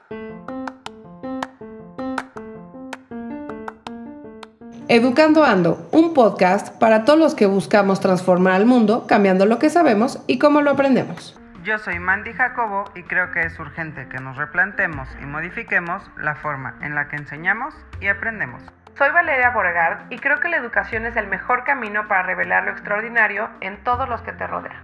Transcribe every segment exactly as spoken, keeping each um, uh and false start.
Educando Ando, un podcast para todos los que buscamos transformar al mundo, cambiando lo que sabemos y cómo lo aprendemos. Yo soy Mandy Jacobo y creo que es urgente que nos replantemos y modifiquemos la forma en la que enseñamos y aprendemos. Soy Valeria Beauregard y creo que la educación es el mejor camino para revelar lo extraordinario en todos los que te rodean.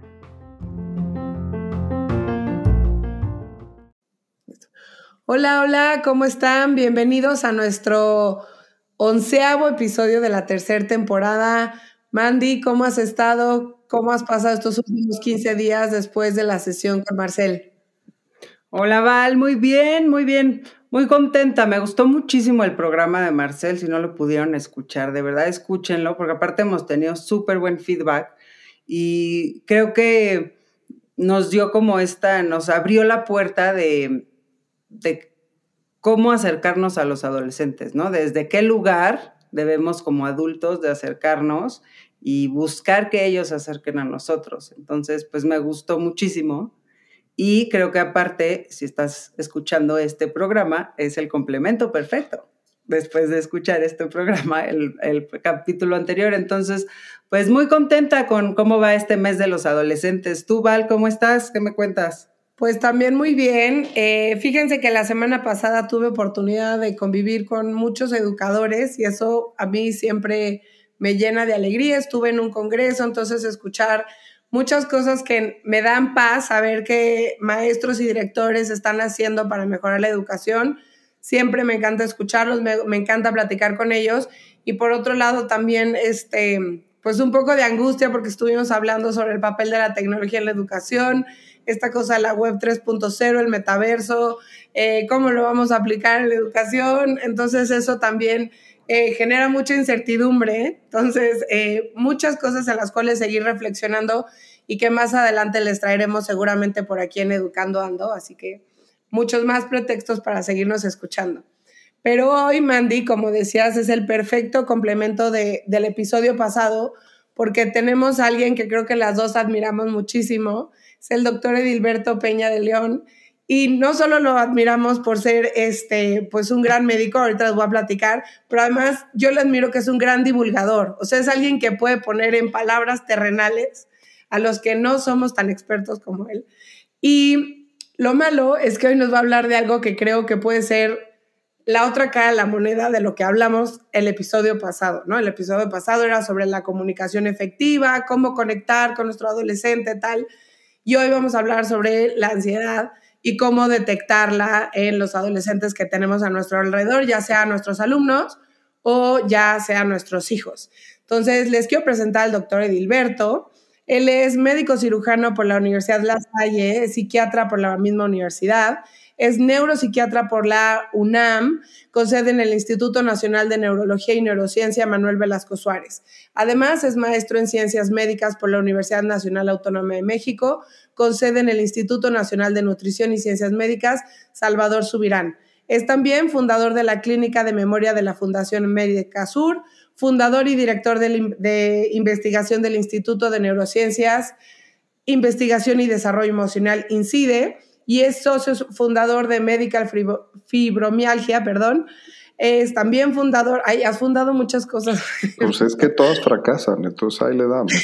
Hola, hola, ¿cómo están? Bienvenidos a nuestro onceavo episodio de la tercera temporada. Mandy, ¿cómo has estado? ¿Cómo has pasado estos últimos quince días después de la sesión con Marcel? Hola Val, muy bien, muy bien, muy contenta. Me gustó muchísimo el programa de Marcel, si no lo pudieron escuchar, de verdad escúchenlo, porque aparte hemos tenido súper buen feedback y creo que nos dio como esta, nos abrió la puerta de, de cómo acercarnos a los adolescentes, ¿no? Desde qué lugar debemos como adultos de acercarnos y buscar que ellos se acerquen a nosotros. Entonces, pues me gustó muchísimo y creo que aparte, si estás escuchando este programa, es el complemento perfecto después de escuchar este programa, el, el capítulo anterior. Entonces, pues muy contenta con cómo va este mes de los adolescentes. Tú, Val, ¿cómo estás? ¿Qué me cuentas? Pues también muy bien. Eh, fíjense que la semana pasada tuve oportunidad de convivir con muchos educadores y eso a mí siempre me llena de alegría. Estuve en un congreso, entonces escuchar muchas cosas que me dan paz, saber que maestros y directores están haciendo para mejorar la educación. Siempre me encanta escucharlos, me, me encanta platicar con ellos. Y por otro lado también, este, pues un poco de angustia porque estuvimos hablando sobre el papel de la tecnología en la educación, esta cosa de la web tres punto cero, el metaverso, eh, cómo lo vamos a aplicar en la educación. Entonces eso también eh, genera mucha incertidumbre. Entonces eh, muchas cosas en las cuales seguir reflexionando y que más adelante les traeremos seguramente por aquí en Educando Ando. Así que muchos más pretextos para seguirnos escuchando. Pero hoy, Mandy, como decías, es el perfecto complemento de, del episodio pasado porque tenemos a alguien que creo que las dos admiramos muchísimo. Es el doctor Edilberto Peña de León, y no solo lo admiramos por ser este, pues un gran médico, ahorita les voy a platicar, pero además yo le admiro que es un gran divulgador, o sea, es alguien que puede poner en palabras terrenales a los que no somos tan expertos como él. Y lo malo es que hoy nos va a hablar de algo que creo que puede ser la otra cara de la moneda de lo que hablamos el episodio pasado, ¿no? El episodio pasado era sobre la comunicación efectiva, cómo conectar con nuestro adolescente, tal. Y hoy vamos a hablar sobre la ansiedad y cómo detectarla en los adolescentes que tenemos a nuestro alrededor, ya sea nuestros alumnos o ya sea nuestros hijos. Entonces, les quiero presentar al doctor Edilberto. Él es médico cirujano por la Universidad La Salle, es psiquiatra por la misma universidad, es neuropsiquiatra por la UNAM, con sede en el Instituto Nacional de Neurología y Neurociencia Manuel Velasco Suárez. Además, es maestro en Ciencias Médicas por la Universidad Nacional Autónoma de México, con sede en el Instituto Nacional de Nutrición y Ciencias Médicas Salvador Subirán. Es también fundador de la Clínica de Memoria de la Fundación Médica Sur, fundador y director de, de investigación del Instituto de Neurociencias, Investigación y Desarrollo Emocional, INCIDE, y es socio fundador de Medical Fibromialgia, perdón. Es también fundador, ay, has fundado muchas cosas. Pues es que todas fracasan, entonces ahí le damos.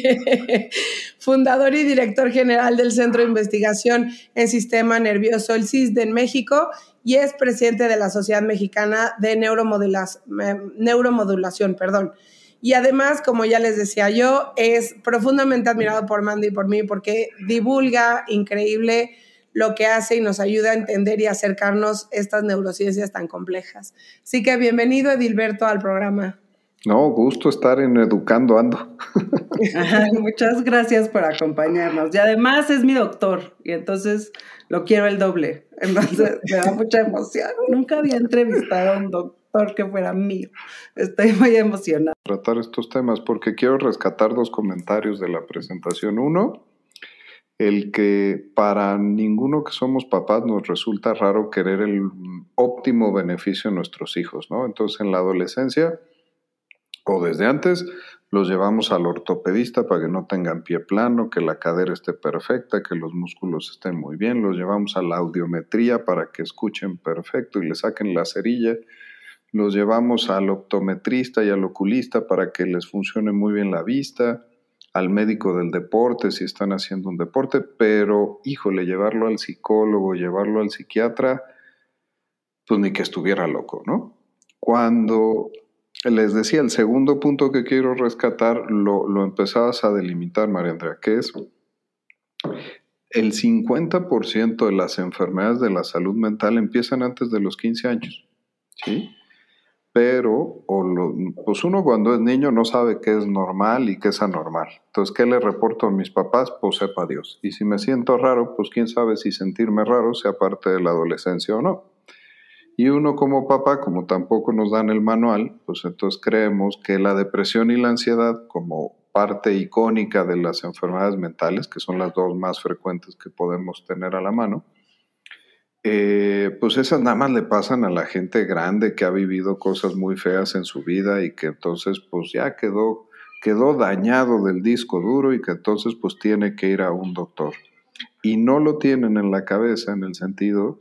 Fundador y director general del Centro de Investigación en Sistema Nervioso, el C I S D en México, y es presidente de la Sociedad Mexicana de Neuromodulación, Neuromodulación, perdón. Y además, como ya les decía yo, es profundamente admirado por Mandy y por mí porque divulga increíble lo que hace y nos ayuda a entender y acercarnos a estas neurociencias tan complejas. Así que bienvenido, Edilberto, al programa. No, gusto estar en Educando Ando. Ay, muchas gracias por acompañarnos. Y además es mi doctor, y entonces lo quiero el doble. Entonces me da mucha emoción. Nunca había entrevistado a un doctor que fuera mío. Estoy muy emocionada. Tratar estos temas porque quiero rescatar dos comentarios de la presentación. Uno, el que para ninguno que somos papás nos resulta raro querer el óptimo beneficio de nuestros hijos, ¿no? Entonces, en la adolescencia o desde antes, los llevamos al ortopedista para que no tengan pie plano, que la cadera esté perfecta, que los músculos estén muy bien, los llevamos a la audiometría para que escuchen perfecto y le saquen la cerilla, los llevamos al optometrista y al oculista para que les funcione muy bien la vista, al médico del deporte si están haciendo un deporte, pero híjole, llevarlo al psicólogo, llevarlo al psiquiatra, pues ni que estuviera loco, ¿no? Cuando les decía, el segundo punto que quiero rescatar, lo, lo empezabas a delimitar, María Andrea, que es el cincuenta por ciento de las enfermedades de la salud mental empiezan antes de los quince años, ¿sí? Pero, o lo, pues uno cuando es niño no sabe qué es normal y qué es anormal. Entonces, ¿qué le reporto a mis papás? Pues sepa Dios. Y si me siento raro, pues quién sabe si sentirme raro sea parte de la adolescencia o no. Y uno como papá, como tampoco nos dan el manual, pues entonces creemos que la depresión y la ansiedad, como parte icónica de las enfermedades mentales, que son las dos más frecuentes que podemos tener a la mano, eh, pues esas nada más le pasan a la gente grande que ha vivido cosas muy feas en su vida y que entonces pues ya quedó, quedó dañado del disco duro y que entonces pues tiene que ir a un doctor. Y no lo tienen en la cabeza en el sentido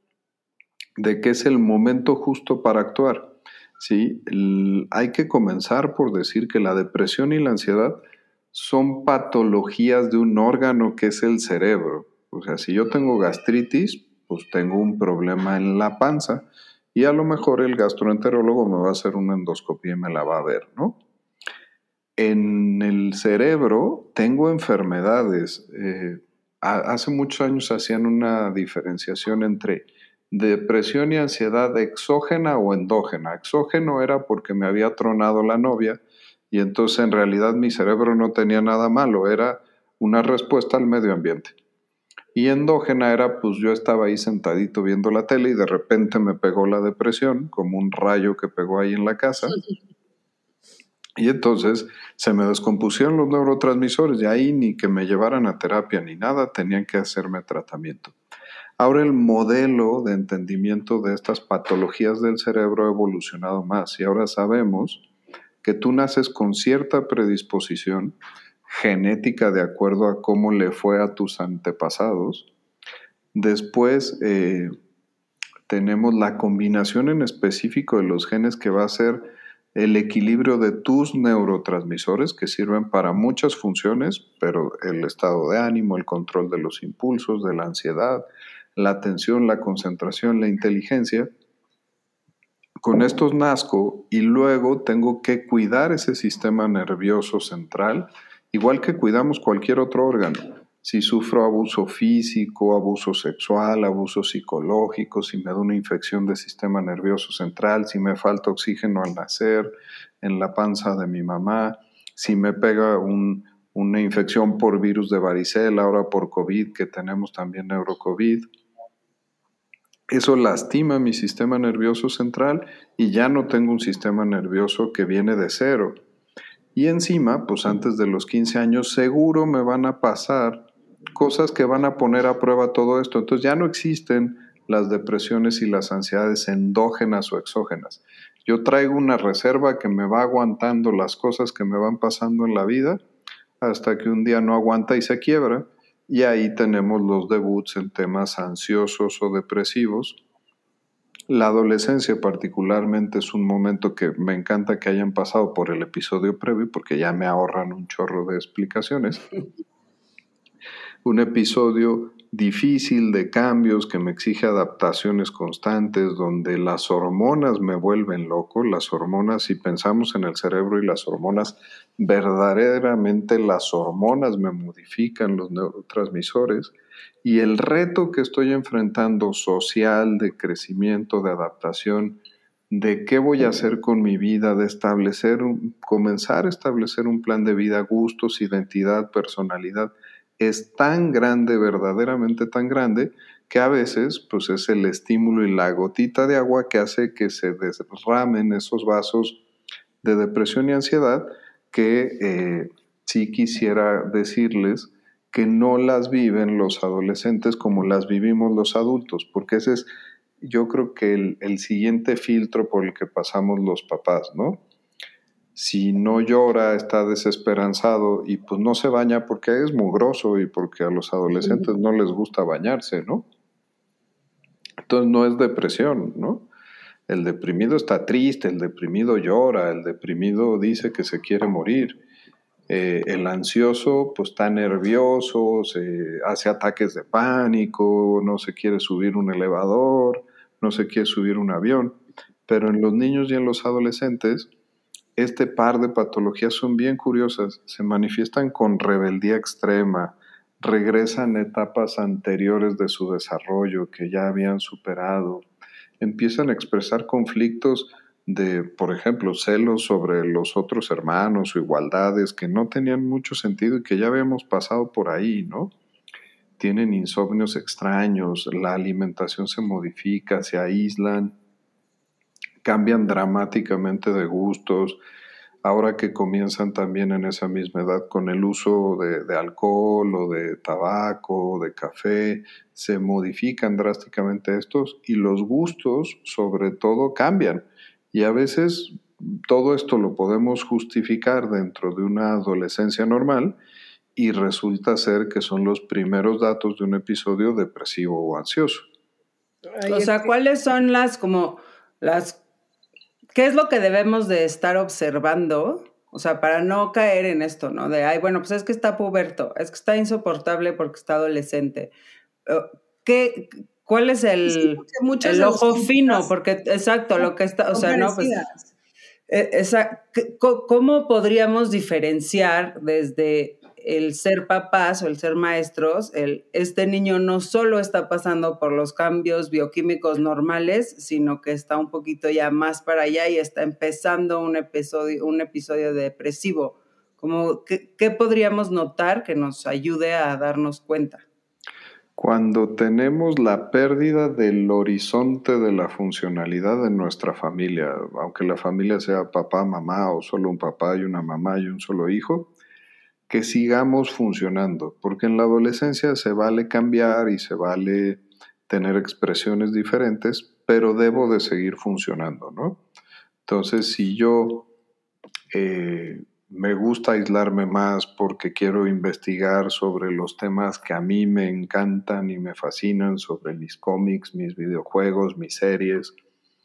de que es el momento justo para actuar, ¿sí? El, hay que comenzar por decir que la depresión y la ansiedad son patologías de un órgano que es el cerebro. O sea, si yo tengo gastritis, pues tengo un problema en la panza y a lo mejor el gastroenterólogo me va a hacer una endoscopia y me la va a ver, ¿no? En el cerebro tengo enfermedades. Eh, hace muchos años hacían una diferenciación entre depresión y ansiedad exógena o endógena. Exógeno era porque me había tronado la novia y entonces en realidad mi cerebro no tenía nada malo, era una respuesta al medio ambiente. Y endógena era pues yo estaba ahí sentadito viendo la tele y de repente me pegó la depresión, como un rayo que pegó ahí en la casa. Y entonces se me descompusieron los neurotransmisores y ahí ni que me llevaran a terapia ni nada, tenían que hacerme tratamiento. Ahora el modelo de entendimiento de estas patologías del cerebro ha evolucionado más y ahora sabemos que tú naces con cierta predisposición genética de acuerdo a cómo le fue a tus antepasados. Después eh, tenemos la combinación en específico de los genes que va a ser el equilibrio de tus neurotransmisores que sirven para muchas funciones, pero el estado de ánimo, el control de los impulsos, de la ansiedad, la atención, la concentración, la inteligencia. Con estos nazco y luego tengo que cuidar ese sistema nervioso central, igual que cuidamos cualquier otro órgano. Si sufro abuso físico, abuso sexual, abuso psicológico, si me da una infección del sistema nervioso central, si me falta oxígeno al nacer, en la panza de mi mamá, si me pega un, una infección por virus de varicela, ahora por COVID, que tenemos también neurocovid. Eso lastima mi sistema nervioso central y ya no tengo un sistema nervioso que viene de cero. Y encima, pues antes de los quince años, seguro me van a pasar cosas que van a poner a prueba todo esto. Entonces ya no existen las depresiones y las ansiedades endógenas o exógenas. Yo traigo una reserva que me va aguantando las cosas que me van pasando en la vida hasta que un día no aguanta y se quiebra. Y ahí tenemos los debuts en temas ansiosos o depresivos. La adolescencia particularmente es un momento que me encanta que hayan pasado por el episodio previo porque ya me ahorran un chorro de explicaciones. Un episodio difícil de cambios que me exige adaptaciones constantes, donde las hormonas me vuelven loco. Las hormonas, si pensamos en el cerebro y las hormonas, verdaderamente las hormonas me modifican los neurotransmisores. Y el reto que estoy enfrentando social, de crecimiento, de adaptación, de qué voy a hacer con mi vida, de establecer, un, comenzar a establecer un plan de vida, gustos, identidad, personalidad, es tan grande, verdaderamente tan grande, que a veces pues es el estímulo y la gotita de agua que hace que se derramen esos vasos de depresión y ansiedad que eh, sí quisiera decirles que no las viven los adolescentes como las vivimos los adultos, porque ese es, yo creo que el, el siguiente filtro por el que pasamos los papás, ¿no? Si no llora, está desesperanzado y pues no se baña porque es mugroso y porque a los adolescentes no les gusta bañarse, ¿no? Entonces no es depresión, ¿no? El deprimido está triste, el deprimido llora, el deprimido dice que se quiere morir. Eh, el ansioso pues está nervioso, se hace ataques de pánico, no se quiere subir un elevador, no se quiere subir un avión. Pero en los niños y en los adolescentes, este par de patologías son bien curiosas. Se manifiestan con rebeldía extrema, regresan a etapas anteriores de su desarrollo que ya habían superado, empiezan a expresar conflictos de, por ejemplo, celos sobre los otros hermanos o igualdades que no tenían mucho sentido y que ya habíamos pasado por ahí, ¿no? Tienen insomnios extraños, la alimentación se modifica, se aíslan, cambian dramáticamente de gustos. Ahora que comienzan también en esa misma edad con el uso de, de alcohol o de tabaco, de café, se modifican drásticamente estos y los gustos sobre todo cambian. Y a veces todo esto lo podemos justificar dentro de una adolescencia normal y resulta ser que son los primeros datos de un episodio depresivo o ansioso. O sea, ¿cuáles son las como las ¿qué es lo que debemos de estar observando? O sea, para no caer en esto, ¿no? De, ay, bueno, pues es que está puberto, es que está insoportable porque está adolescente. ¿Qué, ¿Cuál es el, sí, el ojo fino? Porque, exacto, lo que está, o sea, no, pues... Esa, ¿cómo podríamos diferenciar desde el ser papás o el ser maestros? El, este niño no solo está pasando por los cambios bioquímicos normales, sino que está un poquito ya más para allá y está empezando un episodio, un episodio depresivo. Como, ¿qué, ¿Qué podríamos notar que nos ayude a darnos cuenta? Cuando tenemos la pérdida del horizonte de la funcionalidad de nuestra familia, aunque la familia sea papá, mamá o solo un papá y una mamá y un solo hijo, que sigamos funcionando, porque en la adolescencia se vale cambiar y se vale tener expresiones diferentes, pero debo de seguir funcionando, ¿no? Entonces, si yo... Eh, me gusta aislarme más porque quiero investigar sobre los temas que a mí me encantan y me fascinan, sobre mis cómics, mis videojuegos, mis series,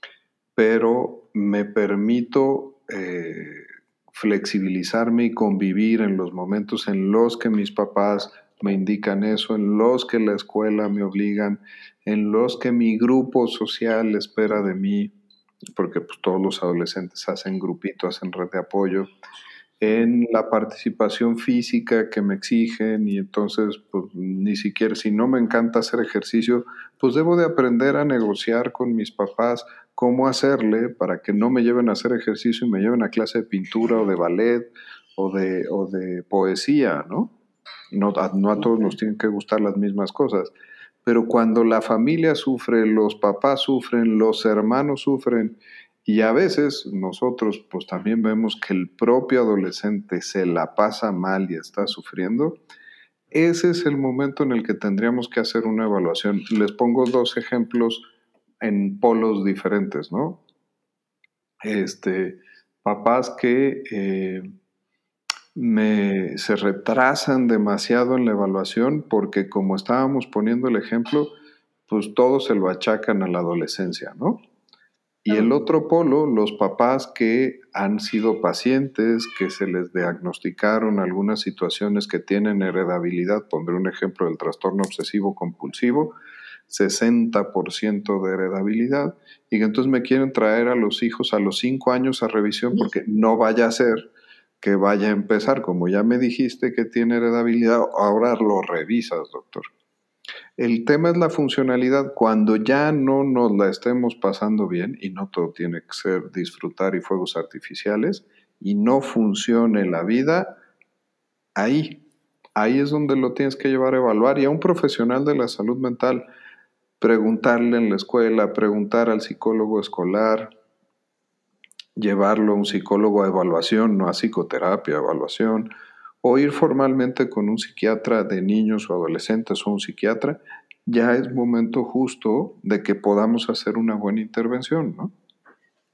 pero me permito eh, flexibilizarme y convivir en los momentos en los que mis papás me indican eso, en los que la escuela me obligan, en los que mi grupo social espera de mí, porque pues, todos los adolescentes hacen grupito, hacen red de apoyo, en la participación física que me exigen y entonces pues ni siquiera si no me encanta hacer ejercicio, pues debo de aprender a negociar con mis papás cómo hacerle para que no me lleven a hacer ejercicio y me lleven a clase de pintura o de ballet o de, o de poesía, ¿no? No, no a todos nos tienen que gustar las mismas cosas, pero cuando la familia sufre, los papás sufren, los hermanos sufren, y a veces nosotros pues también vemos que el propio adolescente se la pasa mal y está sufriendo, ese es el momento en el que tendríamos que hacer una evaluación. Les pongo dos ejemplos en polos diferentes, ¿no? Este, papás que eh, me, se retrasan demasiado en la evaluación porque como estábamos poniendo el ejemplo, pues todos se lo achacan a la adolescencia, ¿no? Y el otro polo, los papás que han sido pacientes, que se les diagnosticaron algunas situaciones que tienen heredabilidad, pondré un ejemplo del trastorno obsesivo compulsivo, sesenta por ciento de heredabilidad, y que entonces me quieren traer a los hijos a los cinco años a revisión porque no vaya a ser que vaya a empezar, como ya me dijiste que tiene heredabilidad, ahora lo revisas, doctor. El tema es la funcionalidad. Cuando ya no nos la estemos pasando bien, y no todo tiene que ser disfrutar y fuegos artificiales, y no funcione la vida, ahí, ahí es donde lo tienes que llevar a evaluar. Y a un profesional de la salud mental, preguntarle en la escuela, preguntar al psicólogo escolar, llevarlo a un psicólogo a evaluación, no a psicoterapia, a evaluación, o ir formalmente con un psiquiatra de niños o adolescentes o un psiquiatra, ya es momento justo de que podamos hacer una buena intervención, ¿no?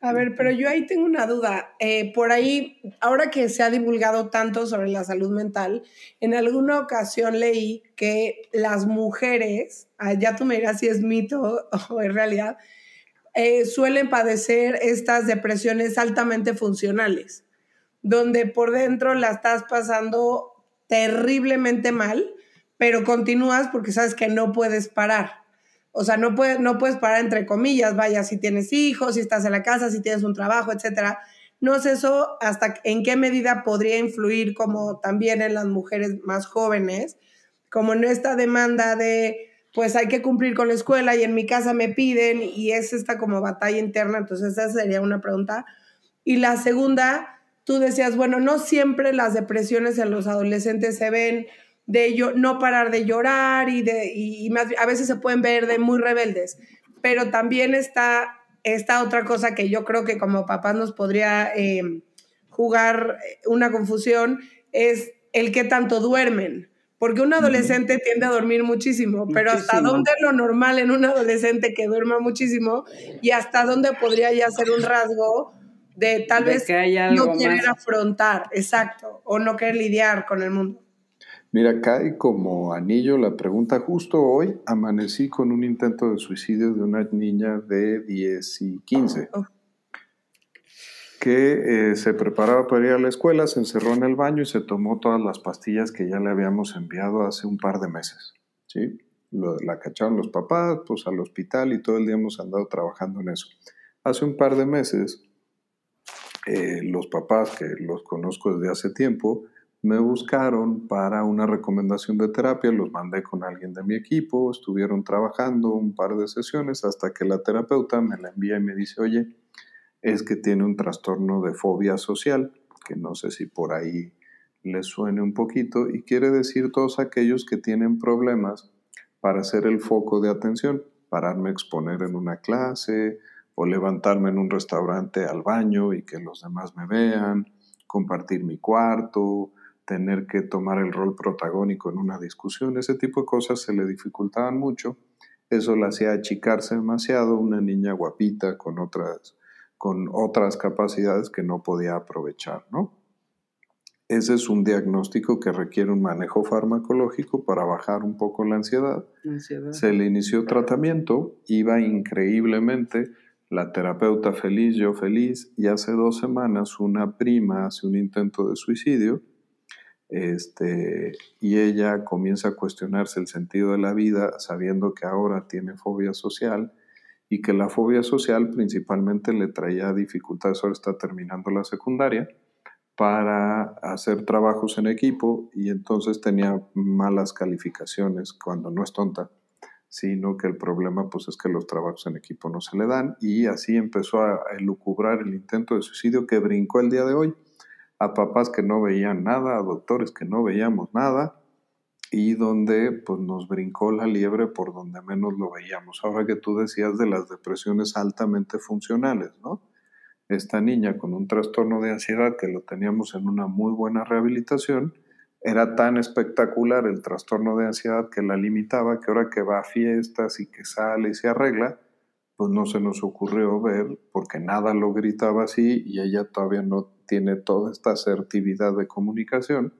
A ver, pero yo ahí tengo una duda. Eh, por ahí, ahora que se ha divulgado tanto sobre la salud mental, en alguna ocasión leí que las mujeres, ah, ya tú me dirás si es mito o es realidad, eh, suelen padecer estas depresiones altamente funcionales, donde por dentro la estás pasando terriblemente mal, pero continúas porque sabes que no puedes parar. O sea, no puedes, no puedes parar entre comillas, vaya, si tienes hijos, si estás en la casa, si tienes un trabajo, etcétera. No sé eso hasta en qué medida podría influir como también en las mujeres más jóvenes, como en esta demanda de, pues hay que cumplir con la escuela y en mi casa me piden y es esta como batalla interna. Entonces esa sería una pregunta. Y la segunda, tú decías, bueno, no siempre las depresiones en los adolescentes se ven de ello, no parar de llorar y, de, y, y más, a veces se pueden ver de muy rebeldes, pero también está esta otra cosa que yo creo que como papás nos podría eh, jugar una confusión, es el qué tanto duermen, porque un adolescente uh-huh. tiende a dormir muchísimo, pero muchísimo. ¿Hasta dónde es lo normal en un adolescente que duerma muchísimo y hasta dónde podría ya ser un rasgo de tal de vez que hay algo no querer más. afrontar, exacto, o no querer lidiar con el mundo? Mira, cae como anillo la pregunta. Justo hoy amanecí con un intento de suicidio de una niña de diez y quince, oh. que eh, se preparaba para ir a la escuela, se encerró en el baño y se tomó todas las pastillas que ya le habíamos enviado hace un par de meses, ¿sí? Lo, la cacharon los papás, pues al hospital y todo el día hemos andado trabajando en eso. Hace un par de meses, eh, los papás, que los conozco desde hace tiempo, me buscaron para una recomendación de terapia, los mandé con alguien de mi equipo, estuvieron trabajando un par de sesiones hasta que la terapeuta me la envía y me dice, oye, es que tiene un trastorno de fobia social, que no sé si por ahí les suene un poquito, y quiere decir todos aquellos que tienen problemas para ser el foco de atención, pararme a exponer en una clase o levantarme en un restaurante al baño y que los demás me vean, compartir mi cuarto, tener que tomar el rol protagónico en una discusión, ese tipo de cosas se le dificultaban mucho. Eso la hacía achicarse demasiado, una niña guapita con otras, con otras capacidades que no podía aprovechar, ¿no? Ese es un diagnóstico que requiere un manejo farmacológico para bajar un poco la ansiedad. ansiedad. Se le inició tratamiento, iba increíblemente, la terapeuta feliz, yo feliz, y hace dos semanas una prima hace un intento de suicidio. Este, y ella comienza a cuestionarse el sentido de la vida sabiendo que ahora tiene fobia social y que la fobia social principalmente le traía dificultades, ahora está terminando la secundaria, para hacer trabajos en equipo y entonces tenía malas calificaciones cuando no es tonta, sino que el problema pues es que los trabajos en equipo no se le dan y así empezó a elucubrar el intento de suicidio que brincó el día de hoy. A papás que no veían nada, a doctores que no veíamos nada y donde pues nos brincó la liebre por donde menos lo veíamos. Ahora que tú decías de las depresiones altamente funcionales, ¿no? Esta niña con un trastorno de ansiedad que lo teníamos en una muy buena rehabilitación, era tan espectacular el trastorno de ansiedad que la limitaba que ahora que va a fiestas y que sale y se arregla, pues no se nos ocurrió ver porque nada lo gritaba así y ella todavía no tiene toda esta asertividad de comunicación,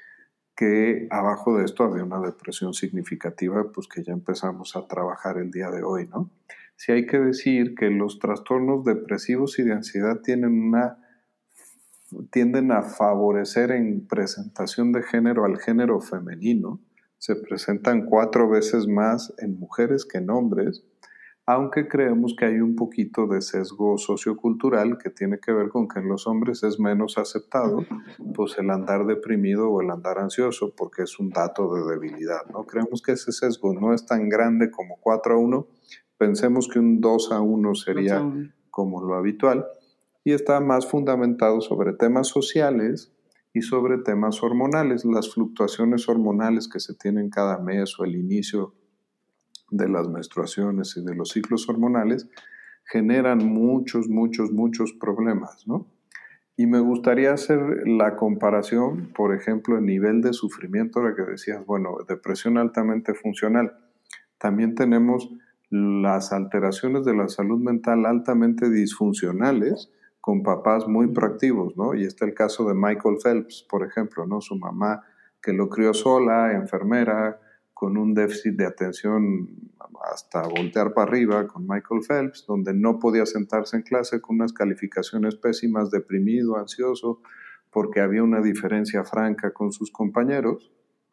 que abajo de esto había una depresión significativa, pues que ya empezamos a trabajar el día de hoy, ¿no? Sí hay que decir que los trastornos depresivos y de ansiedad tienen una, tienden a favorecer en presentación de género al género femenino, se presentan cuatro veces más en mujeres que en hombres, aunque creemos que hay un poquito de sesgo sociocultural que tiene que ver con que en los hombres es menos aceptado pues el andar deprimido o el andar ansioso porque es un dato de debilidad, ¿no? Creemos que ese sesgo no es tan grande como cuatro a uno, pensemos que un dos a uno sería como lo habitual y está más fundamentado sobre temas sociales y sobre temas hormonales, las fluctuaciones hormonales que se tienen cada mes o el inicio de las menstruaciones y de los ciclos hormonales generan muchos, muchos, muchos problemas, ¿no? Y me gustaría hacer la comparación, por ejemplo, el nivel de sufrimiento, ahora que decías, bueno, depresión altamente funcional. También tenemos las alteraciones de la salud mental altamente disfuncionales con papás muy proactivos, ¿no? Y está el caso de Michael Phelps, por ejemplo, ¿no? Su mamá que lo crió sola, enfermera, con un déficit de atención hasta voltear para arriba con Michael Phelps, donde no podía sentarse en clase con unas calificaciones pésimas, deprimido, ansioso, porque había una diferencia franca con sus compañeros,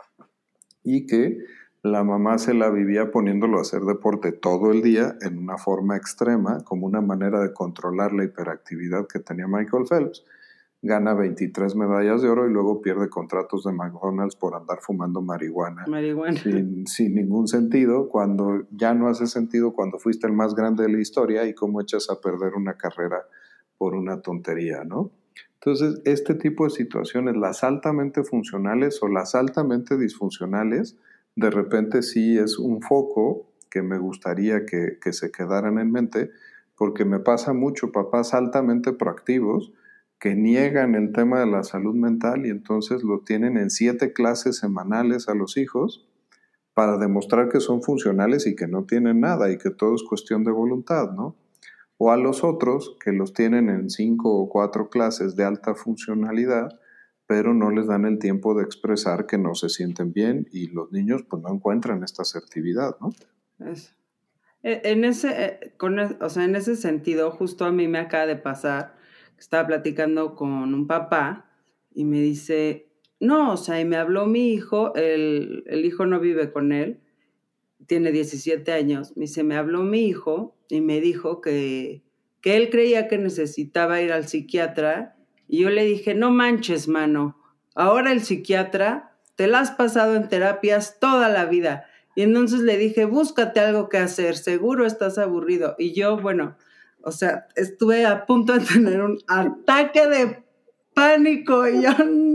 y que la mamá se la vivía poniéndolo a hacer deporte todo el día en una forma extrema, como una manera de controlar la hiperactividad que tenía Michael Phelps. Gana veintitrés medallas de oro y luego pierde contratos de McDonald's por andar fumando marihuana, marihuana. Sin, sin ningún sentido, cuando ya no hace sentido cuando fuiste el más grande de la historia y cómo echas a perder una carrera por una tontería, ¿no? Entonces, este tipo de situaciones, las altamente funcionales o las altamente disfuncionales, de repente sí es un foco que me gustaría que, que se quedaran en mente, porque me pasa mucho papás altamente proactivos que niegan el tema de la salud mental y entonces lo tienen en siete clases semanales a los hijos para demostrar que son funcionales y que no tienen nada y que todo es cuestión de voluntad, ¿no? O a los otros que los tienen en cinco o cuatro clases de alta funcionalidad, pero no les dan el tiempo de expresar que no se sienten bien y los niños pues no encuentran esta asertividad, ¿no? Eso. En ese, con, o sea, en ese sentido, justo a mí me acaba de pasar, estaba platicando con un papá y me dice, no, o sea, y me habló mi hijo, el, el hijo no vive con él, tiene diecisiete años, me dice, me habló mi hijo y me dijo que, que él creía que necesitaba ir al psiquiatra y yo le dije, no manches, mano, ahora el psiquiatra te la has pasado en terapias toda la vida. Y entonces le dije, búscate algo que hacer, seguro estás aburrido. Y yo, bueno, o sea, estuve a punto de tener un ataque de pánico. Y yo,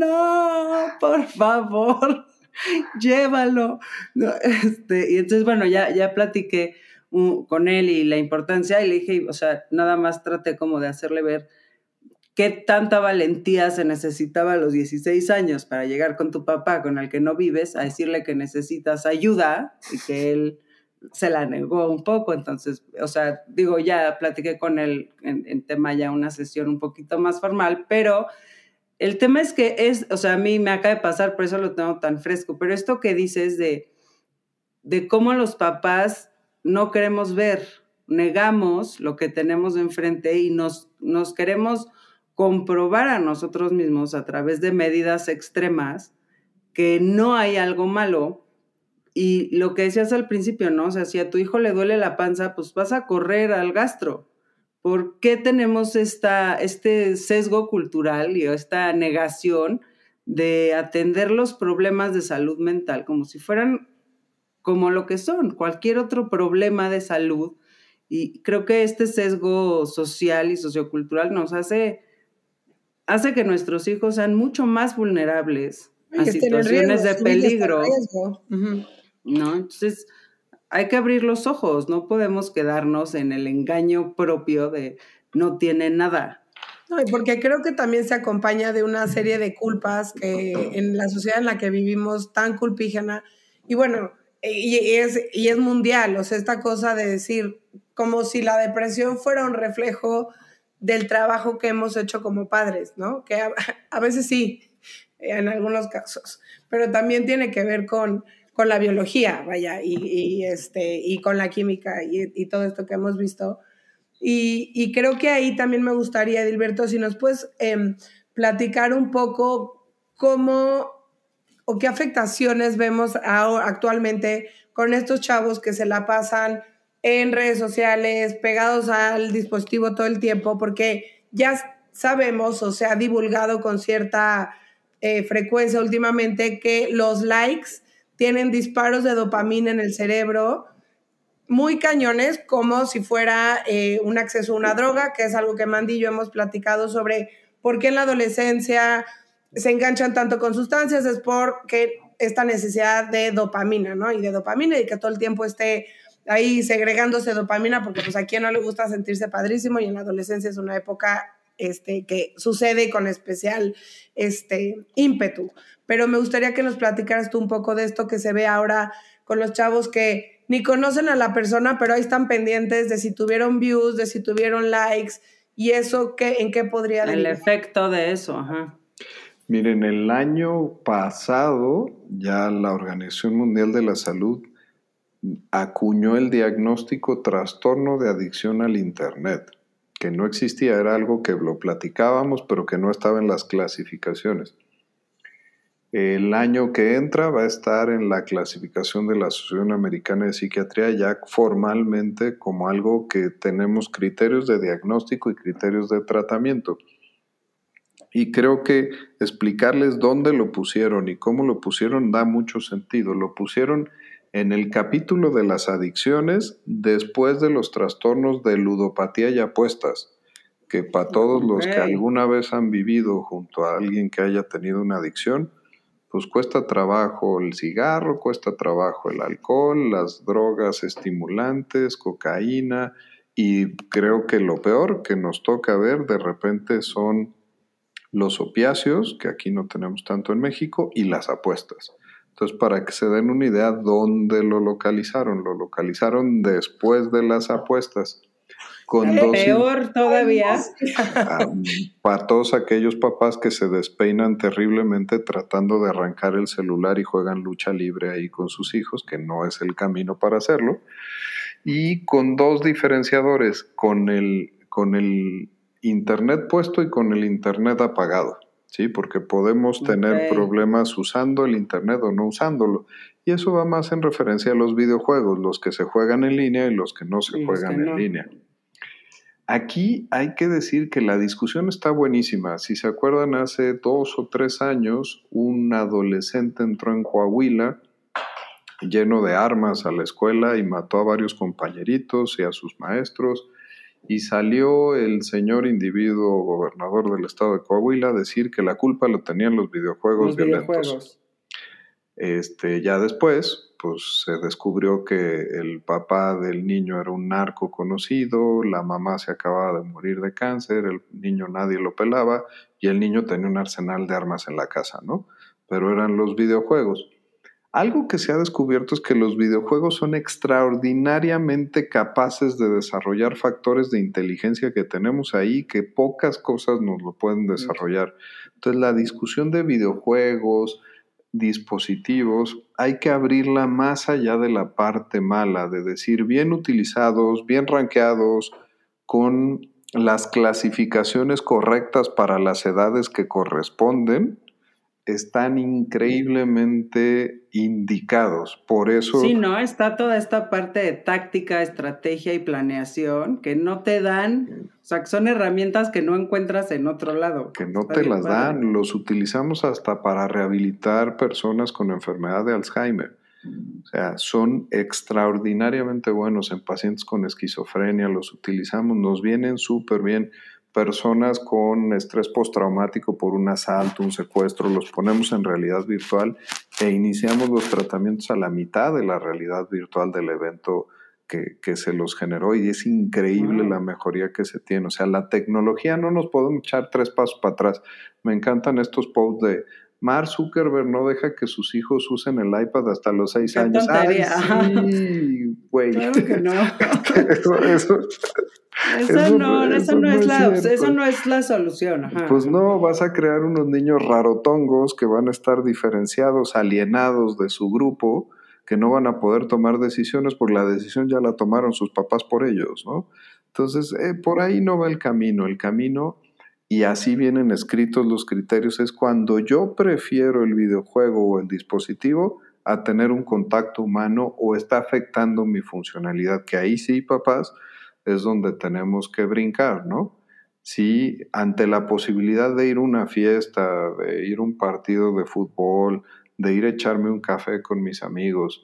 no, por favor, llévalo. No, este, y entonces, bueno, ya, ya platiqué uh, con él y la importancia. Y le dije, o sea, nada más traté como de hacerle ver qué tanta valentía se necesitaba a los dieciséis años para llegar con tu papá, con el que no vives, a decirle que necesitas ayuda y que él se la negó un poco. Entonces, o sea, digo, ya platiqué con él en, en tema ya una sesión un poquito más formal, pero el tema es que es, o sea, a mí me acaba de pasar, por eso lo tengo tan fresco, pero esto que dices de, de cómo los papás no queremos ver, negamos lo que tenemos enfrente y nos, nos queremos comprobar a nosotros mismos a través de medidas extremas que no hay algo malo. Y lo que decías al principio, ¿no? O sea, si a tu hijo le duele la panza, pues vas a correr al gastro. ¿Por qué tenemos esta, este sesgo cultural y esta negación de atender los problemas de salud mental como si fueran como lo que son, cualquier otro problema de salud? Y creo que este sesgo social y sociocultural nos hace... hace que nuestros hijos sean mucho más vulnerables a situaciones de peligro. Uh-huh. ¿No? Entonces, hay que abrir los ojos, no podemos quedarnos en el engaño propio de no tiene nada. No, y porque creo que también se acompaña de una serie de culpas que en la sociedad en la que vivimos tan culpígena, y bueno, y, y, es, y es mundial, o sea, esta cosa de decir como si la depresión fuera un reflejo del trabajo que hemos hecho como padres, ¿no? Que a, a veces sí, en algunos casos, pero también tiene que ver con, con la biología, vaya, y, y, este, y con la química y, y todo esto que hemos visto. Y, y creo que ahí también me gustaría, Edilberto, si nos puedes eh, platicar un poco cómo o qué afectaciones vemos ahora, actualmente con estos chavos que se la pasan en redes sociales, pegados al dispositivo todo el tiempo, porque ya sabemos o se ha divulgado con cierta eh, frecuencia últimamente que los likes tienen disparos de dopamina en el cerebro muy cañones, como si fuera eh, un acceso a una droga, que es algo que Mandy y yo hemos platicado sobre por qué en la adolescencia se enganchan tanto con sustancias, es porque esta necesidad de dopamina, ¿no? Y de dopamina y que todo el tiempo esté ahí segregándose dopamina, porque pues a quien no le gusta sentirse padrísimo y en la adolescencia es una época este, que sucede con especial este, ímpetu. Pero me gustaría que nos platicaras tú un poco de esto que se ve ahora con los chavos que ni conocen a la persona, pero ahí están pendientes de si tuvieron views, de si tuvieron likes, y eso, ¿qué, ¿en qué podría El derivar? efecto de eso, ajá. Miren, el año pasado ya la Organización Mundial de la Salud acuñó el diagnóstico trastorno de adicción al Internet, que no existía, era algo que lo platicábamos, pero que no estaba en las clasificaciones. El año que entra va a estar en la clasificación de la Asociación Americana de Psiquiatría ya formalmente como algo que tenemos criterios de diagnóstico y criterios de tratamiento. Y creo que explicarles dónde lo pusieron y cómo lo pusieron da mucho sentido. Lo pusieron en el capítulo de las adicciones después de los trastornos de ludopatía y apuestas, que para todos los que alguna vez han vivido junto a alguien que haya tenido una adicción, pues cuesta trabajo el cigarro, cuesta trabajo el alcohol, las drogas estimulantes, cocaína, y creo que lo peor que nos toca ver de repente son los opiáceos, que aquí no tenemos tanto en México, y las apuestas. Entonces, para que se den una idea, ¿dónde lo localizaron? Lo localizaron después de las apuestas. Con dos peor in... todavía. Um, para todos aquellos papás que se despeinan terriblemente tratando de arrancar el celular y juegan lucha libre ahí con sus hijos, que no es el camino para hacerlo. Y con dos diferenciadores, con el, con el Internet puesto y con el Internet apagado, ¿sí? Porque podemos tener okay. problemas usando el Internet o no usándolo. Y eso va más en referencia a los videojuegos, los que se juegan en línea y los que no se y juegan en no. línea. Aquí hay que decir que la discusión está buenísima. Si se acuerdan, hace dos o tres años, un adolescente entró en Coahuila lleno de armas a la escuela y mató a varios compañeritos y a sus maestros. Y salió el señor individuo gobernador del estado de Coahuila a decir que la culpa lo tenían los videojuegos los violentos. Videojuegos. Este, ya después, pues se descubrió que el papá del niño era un narco conocido, la mamá se acababa de morir de cáncer, el niño nadie lo pelaba y el niño tenía un arsenal de armas en la casa, ¿no? Pero eran los videojuegos. Algo que se ha descubierto es que los videojuegos son extraordinariamente capaces de desarrollar factores de inteligencia que tenemos ahí, que pocas cosas nos lo pueden desarrollar. Entonces, la discusión de videojuegos, dispositivos, hay que abrirla más allá de la parte mala, de decir bien utilizados, bien rankeados, con las clasificaciones correctas para las edades que corresponden, están increíblemente indicados. Por eso... Sí, ¿no? Está toda esta parte de táctica, estrategia y planeación que no te dan, o sea, que son herramientas que no encuentras en otro lado. Que no te las dan, los utilizamos hasta para rehabilitar personas con enfermedad de Alzheimer. O sea, son extraordinariamente buenos en pacientes con esquizofrenia, los utilizamos, nos vienen súper bien. Personas con estrés postraumático por un asalto, un secuestro, los ponemos en realidad virtual e iniciamos los tratamientos a la mitad de la realidad virtual del evento que, que se los generó y es increíble la mejoría que se tiene. O sea, la tecnología no nos podemos echar tres pasos para atrás. Me encantan estos posts de Mark Zuckerberg no deja que sus hijos usen el iPad hasta los seis Qué años. Tontería. Ay, sí, güey. Claro que no. eso, eso, eso, eso no, eso, eso no, no es la, eso no es la solución. Ajá. Pues no, vas a crear unos niños rarotongos que van a estar diferenciados, alienados de su grupo, que no van a poder tomar decisiones porque la decisión ya la tomaron sus papás por ellos, ¿no? Entonces, eh, por ahí no va el camino. El camino, y así vienen escritos los criterios, es cuando yo prefiero el videojuego o el dispositivo a tener un contacto humano o está afectando mi funcionalidad, que ahí sí, papás, es donde tenemos que brincar, ¿no? Si ante la posibilidad de ir a una fiesta, de ir a un partido de fútbol, de ir a echarme un café con mis amigos,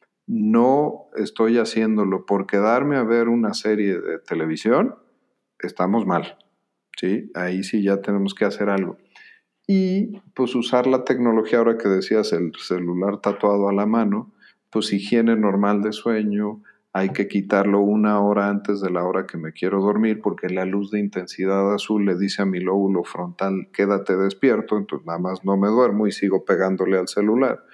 no estoy haciéndolo por quedarme a ver una serie de televisión, estamos mal, ¿sí? Ahí sí ya tenemos que hacer algo. Y pues usar la tecnología, ahora que decías el celular tatuado a la mano, pues higiene normal de sueño, hay que quitarlo una hora antes de la hora que me quiero dormir porque la luz de intensidad azul le dice a mi lóbulo frontal quédate despierto, entonces nada más no me duermo y sigo pegándole al celular.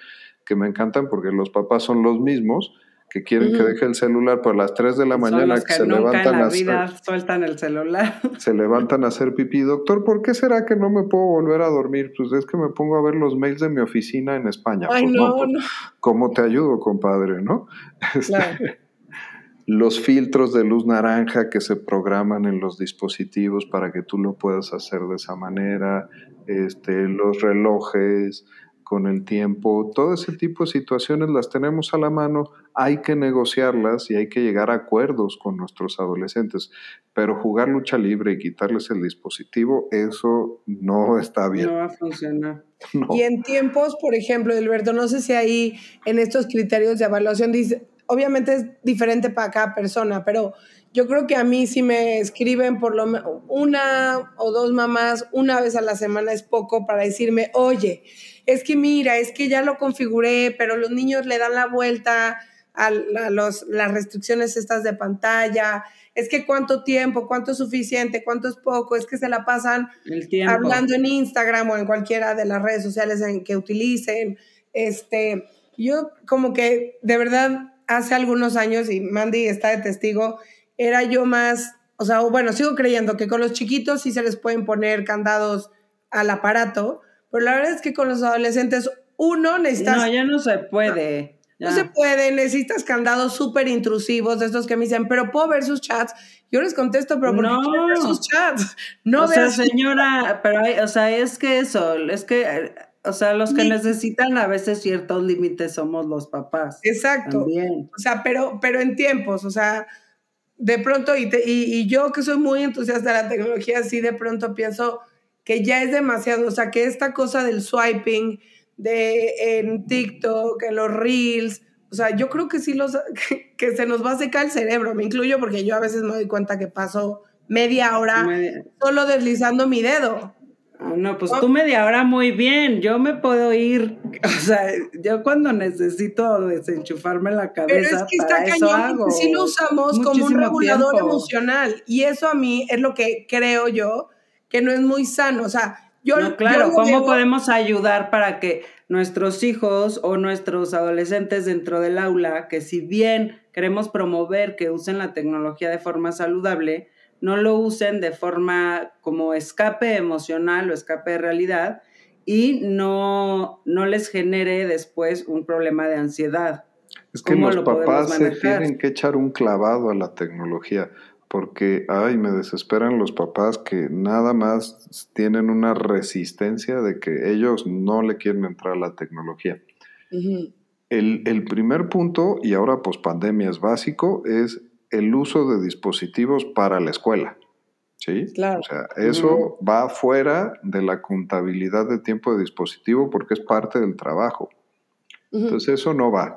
que me encantan porque los papás son los mismos que quieren uh-huh. que deje el celular por las tres de la son mañana los que, que se nunca levantan en la a vida hacer, sueltan el celular. Se levantan a hacer pipí. Doctor, ¿por qué será que no me puedo volver a dormir? Pues es que me pongo a ver los mails de mi oficina en España. Ay, pues no, no, pues, no. ¿cómo te ayudo, compadre? ¿No? Claro. Este, los filtros de luz naranja que se programan en los dispositivos para que tú lo puedas hacer de esa manera, este, los relojes con el tiempo, todo ese tipo de situaciones las tenemos a la mano, hay que negociarlas y hay que llegar a acuerdos con nuestros adolescentes, pero jugar lucha libre y quitarles el dispositivo, eso no está bien. No va a funcionar. No. Y en tiempos, por ejemplo, Alberto, no sé si ahí en estos criterios de evaluación dice, obviamente es diferente para cada persona, pero yo creo que a mí si me escriben por lo menos una o dos mamás una vez a la semana es poco para decirme, oye, es que mira, es que ya lo configuré, pero los niños le dan la vuelta a, a los, las restricciones estas de pantalla, es que cuánto tiempo, cuánto es suficiente, cuánto es poco, es que se la pasan el tiempo. hablando en Instagram o en cualquiera de las redes sociales en que utilicen. Este, yo como que de verdad hace algunos años, y Mandy está de testigo, era yo más, o sea, bueno, sigo creyendo que con los chiquitos sí se les pueden poner candados al aparato, pero la verdad es que con los adolescentes, uno, necesitas... No, ya no se puede. No, no se puede, necesitas candados súper intrusivos de estos que me dicen, pero ¿puedo ver sus chats? Yo les contesto, pero ¿por qué no. quieren ver sus chats? No o sea, veas... señora, pero hay, o sea, es que eso, es que... O sea, los que necesitan a veces ciertos límites somos los papás. Exacto. También. O sea, pero, pero en tiempos, o sea, de pronto, y, te, y, y yo que soy muy entusiasta de la tecnología, sí de pronto pienso que ya es demasiado, o sea, que esta cosa del swiping, de en TikTok, en los Reels, o sea, yo creo que sí los, que, que se nos va a secar el cerebro, me incluyo porque yo a veces me doy cuenta que paso media hora media. solo deslizando mi dedo. No, pues tú media hora muy bien, yo me puedo ir, o sea, yo cuando necesito desenchufarme la cabeza, pero es que está para cañón, eso hago. Sí lo usamos Muchísimo como un regulador tiempo. emocional, y eso a mí es lo que creo yo, que no es muy sano, o sea, yo... No, claro, yo ¿cómo veo... podemos ayudar para que nuestros hijos o nuestros adolescentes dentro del aula, que si bien queremos promover que usen la tecnología de forma saludable, no lo usen de forma como escape emocional o escape de realidad y no, no les genere después un problema de ansiedad? Es que los papás se tienen que echar un clavado a la tecnología, porque, ay, me desesperan los papás que nada más tienen una resistencia de que ellos no le quieren entrar a la tecnología. Uh-huh. El, el primer punto, y ahora pospandemia es básico, es el uso de dispositivos para la escuela, ¿sí? Claro. O sea, eso uh-huh. va fuera de la contabilidad de tiempo de dispositivo porque es parte del trabajo. Uh-huh. Entonces eso no va.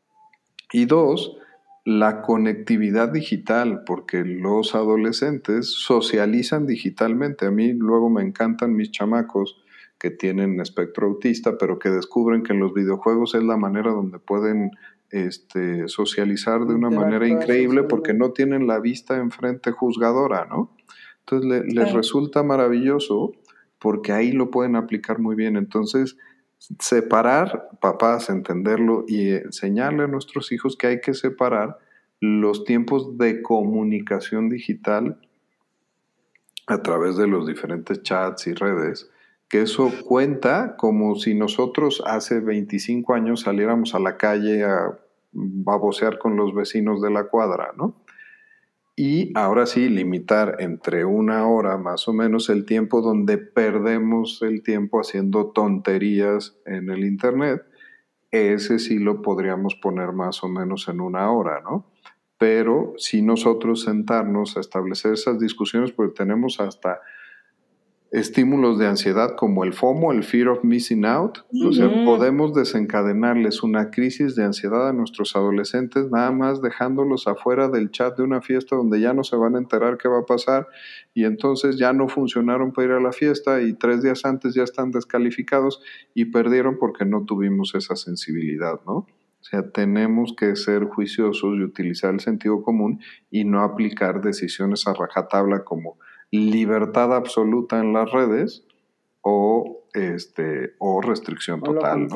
Y dos, la conectividad digital, porque los adolescentes socializan digitalmente. A mí luego me encantan mis chamacos que tienen espectro autista, pero que descubren que en los videojuegos es la manera donde pueden este, socializar de una manera increíble porque no tienen la vista enfrente juzgadora, ¿no? Entonces le, les sí. resulta maravilloso porque ahí lo pueden aplicar muy bien. Entonces, separar, papás, entenderlo y enseñarle a nuestros hijos que hay que separar los tiempos de comunicación digital a través de los diferentes chats y redes, que eso cuenta como si nosotros hace veinticinco años saliéramos a la calle a babosear con los vecinos de la cuadra, ¿no? Y ahora sí, limitar entre una hora más o menos el tiempo donde perdemos el tiempo haciendo tonterías en el internet. Ese sí lo podríamos poner más o menos en una hora, ¿no? Pero si nosotros sentarnos a establecer esas discusiones, porque tenemos hasta estímulos de ansiedad como el FOMO, el Fear of Missing Out. Uh-huh. O sea, podemos desencadenarles una crisis de ansiedad a nuestros adolescentes nada más dejándolos afuera del chat de una fiesta donde ya no se van a enterar qué va a pasar y entonces ya no funcionaron para ir a la fiesta y tres días antes ya están descalificados y perdieron porque no tuvimos esa sensibilidad, ¿no? O sea, tenemos que ser juiciosos y utilizar el sentido común y no aplicar decisiones a rajatabla como libertad absoluta en las redes o, este, o restricción total, o lo contrario. ¿no?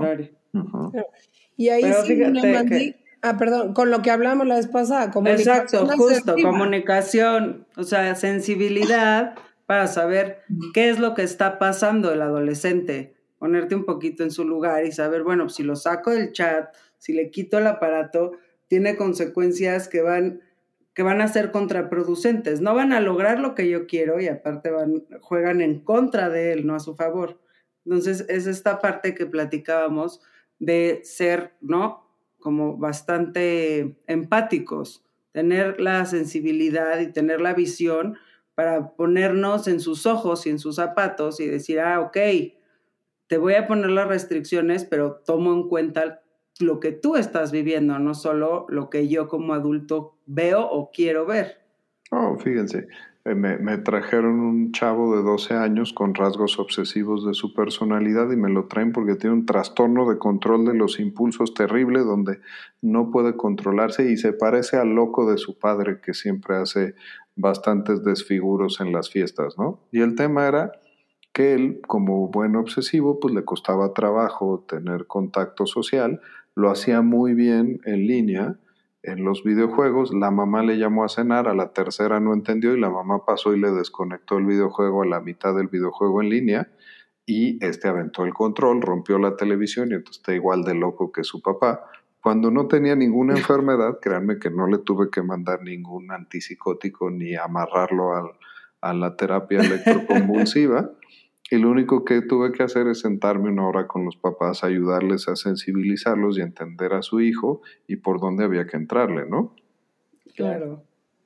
Uh-huh. Y ahí Pero sí, fíjate Mandy, que- ah, perdón, con lo que hablamos la vez pasada, comunicación Exacto, justo, asertiva. comunicación, o sea, sensibilidad para saber qué es lo que está pasando el adolescente, ponerte un poquito en su lugar y saber, bueno, si lo saco del chat, si le quito el aparato, tiene consecuencias que van, que van a ser contraproducentes, no van a lograr lo que yo quiero y aparte van, juegan en contra de él, no a su favor. Entonces, es esta parte que platicábamos de ser, ¿no? Como bastante empáticos, tener la sensibilidad y tener la visión para ponernos en sus ojos y en sus zapatos y decir, ah, ok, te voy a poner las restricciones, pero tomo en cuenta lo que tú estás viviendo, no solo lo que yo como adulto veo o quiero ver. Oh, fíjense, eh, me, me trajeron un chavo de doce años con rasgos obsesivos de su personalidad y me lo traen porque tiene un trastorno de control de los impulsos terrible donde no puede controlarse y se parece al loco de su padre que siempre hace bastantes desfiguros en las fiestas, ¿no? Y el tema era que él, como buen obsesivo, pues le costaba trabajo tener contacto social, lo hacía muy bien en línea, en los videojuegos, la mamá le llamó a cenar, a la tercera no entendió y la mamá pasó y le desconectó el videojuego a la mitad del videojuego en línea y este aventó el control, rompió la televisión y entonces está igual de loco que su papá. Cuando no tenía ninguna enfermedad, créanme que no le tuve que mandar ningún antipsicótico ni amarrarlo al, a la terapia electroconvulsiva. Y lo único que tuve que hacer es sentarme una hora con los papás, ayudarles a sensibilizarlos y entender a su hijo y por dónde había que entrarle, ¿no? Claro.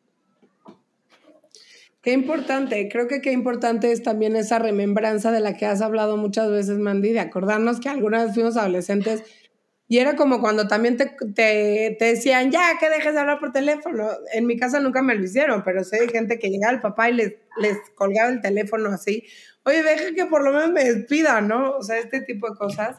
Qué importante, creo que qué importante es también esa remembranza de la que has hablado muchas veces, Mandy, de acordarnos que alguna vez fuimos adolescentes y era como cuando también te, te, te decían, ya, que dejes de hablar por teléfono. En mi casa nunca me lo hicieron, pero sé de gente que llegaba al papá y les, les colgaba el teléfono así. Oye, deja que por lo menos me despida, ¿no? O sea, este tipo de cosas.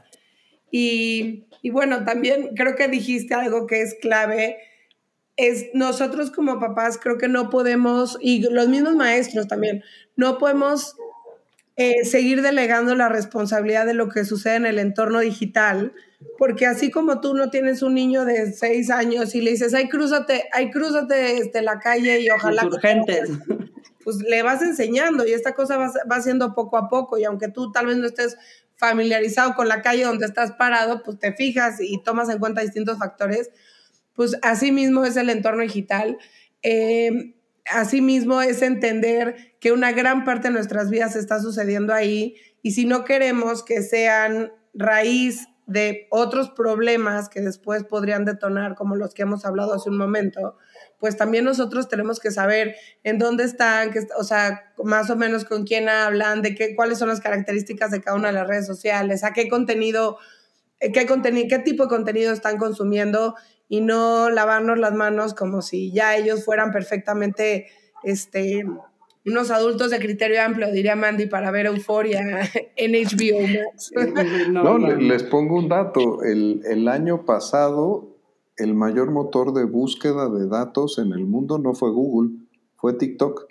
Y, y bueno, también creo que dijiste algo que es clave, es nosotros como papás creo que no podemos, y los mismos maestros también, no podemos eh, seguir delegando la responsabilidad de lo que sucede en el entorno digital, porque así como tú no tienes un niño de seis años y le dices, ay, crúzate, ay, crúzate este, la calle y ojalá... Los urgentes. Pues le vas enseñando y esta cosa va, va haciendo poco a poco y aunque tú tal vez no estés familiarizado con la calle donde estás parado, pues te fijas y tomas en cuenta distintos factores, pues así mismo es el entorno digital. Eh, así mismo es entender que una gran parte de nuestras vidas está sucediendo ahí y si no queremos que sean raíz de otros problemas que después podrían detonar, como los que hemos hablado hace un momento, pues también nosotros tenemos que saber en dónde están, que, o sea, más o menos con quién hablan, de qué, cuáles son las características de cada una de las redes sociales, a qué contenido, qué contenido, qué tipo de contenido están consumiendo y no lavarnos las manos como si ya ellos fueran perfectamente este, unos adultos de criterio amplio, diría Mandy, para ver Euphoria en H B O Max. No, no, no. Les pongo un dato. El, el año pasado, el mayor motor de búsqueda de datos en el mundo no fue Google, fue TikTok.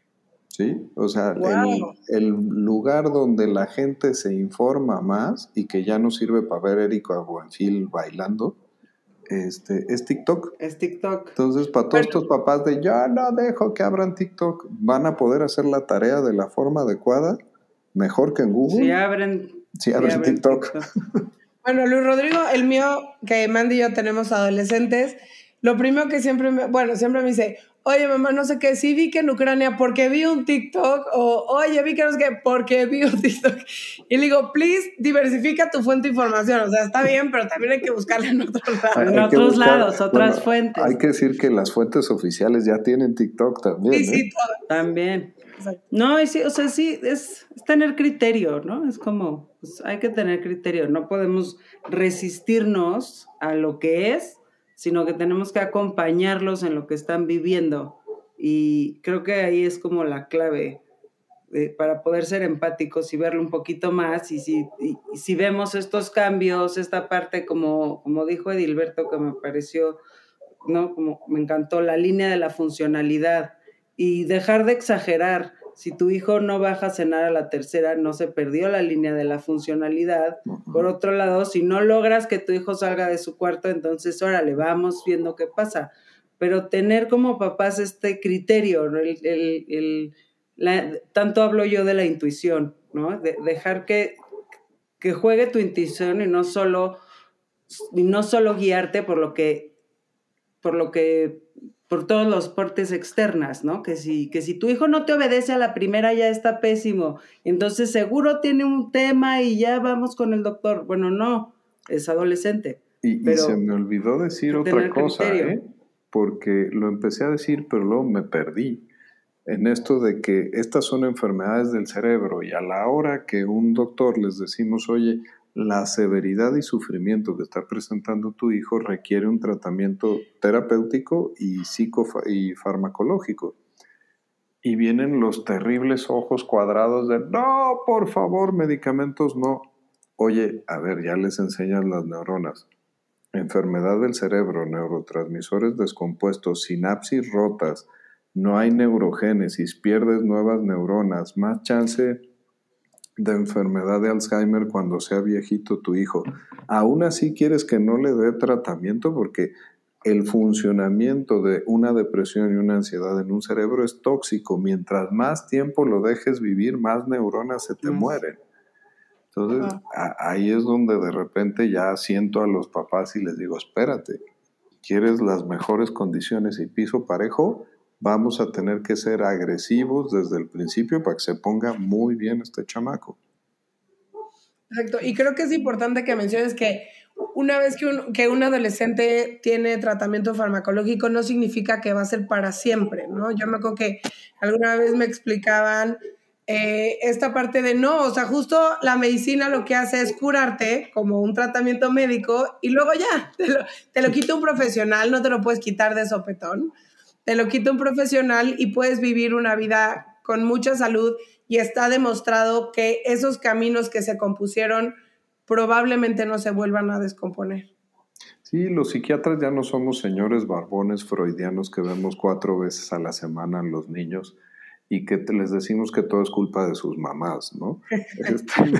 ¿Sí? O sea, wow. el, el lugar donde la gente se informa más y que ya no sirve para ver a Erika Buenfil bailando, Este, es TikTok. Es TikTok. Entonces, para todos estos papás de yo no dejo que abran TikTok, van a poder hacer la tarea de la forma adecuada, mejor que en Google. Si abren, si abren, si abren TikTok. TikTok. Bueno, Luis Rodrigo, el mío, que Mandy y yo tenemos adolescentes, lo primero que siempre me, bueno, siempre me dice, oye, mamá, no sé qué, sí vi que en Ucrania porque vi un TikTok, o oye, vi que no sé qué, porque vi un TikTok. Y le digo, please, diversifica tu fuente de información. O sea, está bien, pero también hay que buscarla en otros lados. Hay, hay en otros buscar, lados, otras bueno, fuentes. Hay que decir que las fuentes oficiales ya tienen TikTok también. Sí, sí, ¿eh? todas. También. Exacto. No, y sí, o sea, sí, es, es tener criterio, ¿no? Es como, pues, hay que tener criterio. No podemos resistirnos a lo que es, sino que tenemos que acompañarlos en lo que están viviendo. Y creo que ahí es como la clave de, para poder ser empáticos y verlo un poquito más. Y si, y, y si vemos estos cambios, esta parte, como, como dijo Edilberto, que me pareció, ¿no? Como me encantó, la línea de la funcionalidad y dejar de exagerar. Si tu hijo no baja a cenar a la tercera, no se perdió la línea de la funcionalidad. Uh-huh. Por otro lado, si no logras que tu hijo salga de su cuarto, entonces, órale, vamos viendo qué pasa. Pero tener como papás este criterio, ¿no? el, el, el, la, tanto hablo yo de la intuición, ¿no? De, dejar que, que juegue tu intuición y no solo, y no solo guiarte por lo que, por lo que por todos los partes externas, ¿no? Que si, que si tu hijo no te obedece a la primera ya está pésimo, entonces seguro tiene un tema y ya vamos con el doctor. Bueno, no, es adolescente. Y, y se me olvidó decir otra cosa, ¿eh? Porque lo empecé a decir, pero luego me perdí en esto de que estas son enfermedades del cerebro y a la hora que un doctor les decimos, oye, la severidad y sufrimiento que está presentando tu hijo requiere un tratamiento terapéutico y psico- y farmacológico. Y vienen los terribles ojos cuadrados de, no, por favor, medicamentos no. Oye, a ver, ya les enseñan las neuronas. Enfermedad del cerebro, neurotransmisores descompuestos, sinapsis rotas, no hay neurogénesis, pierdes nuevas neuronas, más chance de enfermedad de Alzheimer cuando sea viejito tu hijo. Aún así quieres que no le dé tratamiento porque el funcionamiento de una depresión y una ansiedad en un cerebro es tóxico. Mientras más tiempo lo dejes vivir, más neuronas se te mueren. Entonces, a, ahí es donde de repente ya siento a los papás y les digo, espérate, ¿quieres las mejores condiciones y piso parejo? Vamos a tener que ser agresivos desde el principio para que se ponga muy bien este chamaco. Exacto, y creo que es importante que menciones que una vez que un, que un adolescente tiene tratamiento farmacológico no significa que va a ser para siempre, ¿no? Yo me acuerdo que alguna vez me explicaban eh, esta parte de no, o sea, justo la medicina lo que hace es curarte como un tratamiento médico y luego ya, te lo, te lo quita un profesional, no te lo puedes quitar de sopetón. Te lo quita un profesional y puedes vivir una vida con mucha salud y está demostrado que esos caminos que se compusieron probablemente no se vuelvan a descomponer. Sí, los psiquiatras ya no somos señores barbones freudianos que vemos cuatro veces a la semana en los niños y que les decimos que todo es culpa de sus mamás, ¿no? este,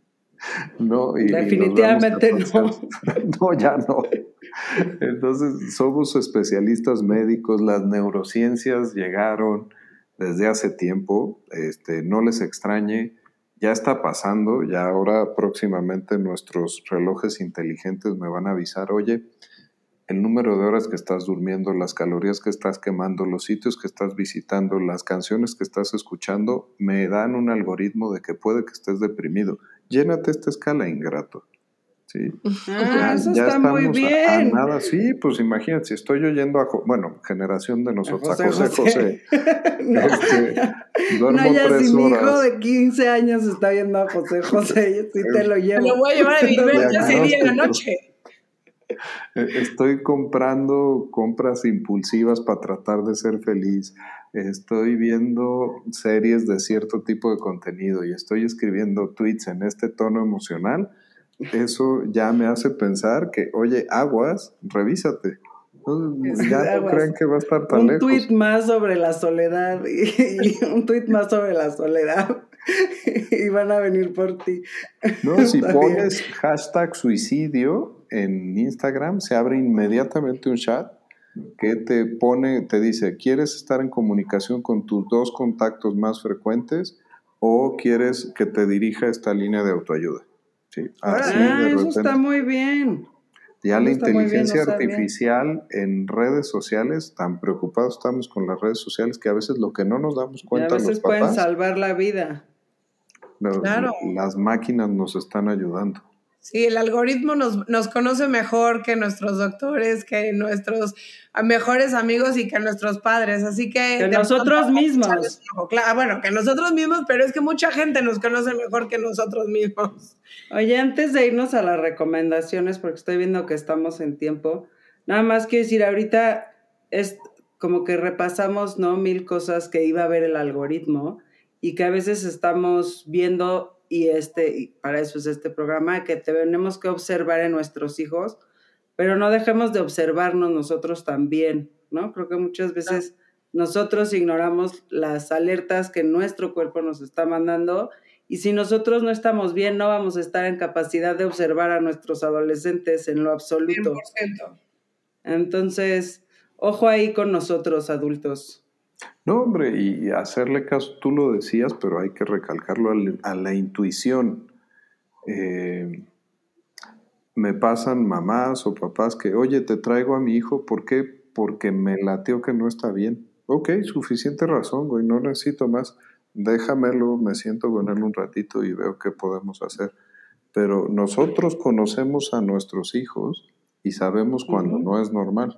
no y, Definitivamente y no. No, ya no. Entonces, somos especialistas médicos, las neurociencias llegaron desde hace tiempo, este, no les extrañe, ya está pasando, ya ahora próximamente nuestros relojes inteligentes me van a avisar, oye, el número de horas que estás durmiendo, las calorías que estás quemando, los sitios que estás visitando, las canciones que estás escuchando, me dan un algoritmo de que puede que estés deprimido. Llénate esta escala, ingrato. Sí. Ah, ya, eso ya está muy bien. A, a nada, sí, pues imagínate, si estoy oyendo a, bueno, generación de nosotros, a José José. José. no, este, no ya si mi hijo de quince años está viendo a José José, sí te lo llevo. Me lo voy a llevar a vivir ese día en la noche. Estoy comprando compras impulsivas para tratar de ser feliz. Estoy viendo series de cierto tipo de contenido y estoy escribiendo tweets en este tono emocional. Eso ya me hace pensar que, oye, aguas, revísate. Entonces, ya no aguas. Creen que va a estar tan un lejos. Un tuit más sobre la soledad y, y un tuit más sobre la soledad y van a venir por ti. No, si pones bien. Hashtag suicidio en Instagram, se abre inmediatamente un chat que te pone, te dice, ¿quieres estar en comunicación con tus dos contactos más frecuentes o quieres que te dirija esta línea de autoayuda? Sí, así ah, de eso está muy bien. Ya eso la inteligencia bien, artificial en redes sociales, tan preocupados estamos con las redes sociales que a veces lo que no nos damos cuenta y a veces los papás, pueden salvar la vida. Los, claro. Las máquinas nos están ayudando. Sí, el algoritmo nos, nos conoce mejor que nuestros doctores, que nuestros mejores amigos y que nuestros padres, así que... Que nosotros mismos. Claro, bueno, que nosotros mismos, pero es que mucha gente nos conoce mejor que nosotros mismos. Oye, antes de irnos a las recomendaciones, porque estoy viendo que estamos en tiempo, nada más quiero decir, ahorita es como que repasamos, ¿no? Mil cosas que iba a ver el algoritmo y que a veces estamos viendo... Y este, y para eso es este programa, que tenemos que observar en nuestros hijos, pero no dejemos de observarnos nosotros también, ¿no? Creo que muchas veces nosotros ignoramos las alertas que nuestro cuerpo nos está mandando, y si nosotros no estamos bien, no vamos a estar en capacidad de observar a nuestros adolescentes en lo absoluto. cien por ciento. Entonces, ojo ahí con nosotros, adultos. No, hombre, y hacerle caso, tú lo decías, pero hay que recalcarlo a la intuición. Eh, me pasan mamás o papás que, oye, te traigo a mi hijo, ¿por qué? Porque me lateó que no está bien. Ok, suficiente razón, güey, no necesito más. Déjamelo, me siento con él un ratito y veo qué podemos hacer. Pero nosotros conocemos a nuestros hijos y sabemos cuando uh-huh. no es normal.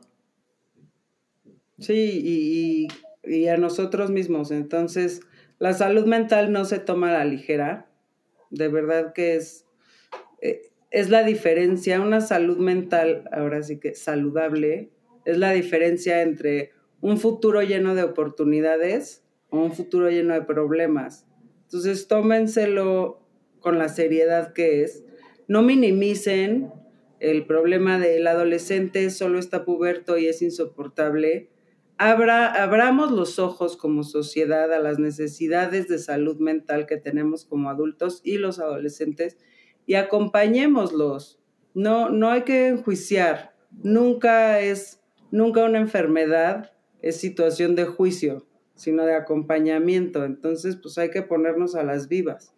Sí, y, y, y a nosotros mismos. Entonces, la salud mental no se toma a la ligera. De verdad que es, eh, es la diferencia. Una salud mental, ahora sí que saludable, es la diferencia entre un futuro lleno de oportunidades o un futuro lleno de problemas. Entonces, tómenselo con la seriedad que es. No minimicen el problema del adolescente, solo está puberto y es insoportable. Abra, abramos los ojos como sociedad a las necesidades de salud mental que tenemos como adultos y los adolescentes y acompañémoslos. No, no hay que enjuiciar. Nunca es, nunca una enfermedad es situación de juicio, sino de acompañamiento. Entonces, pues hay que ponernos a las vivas.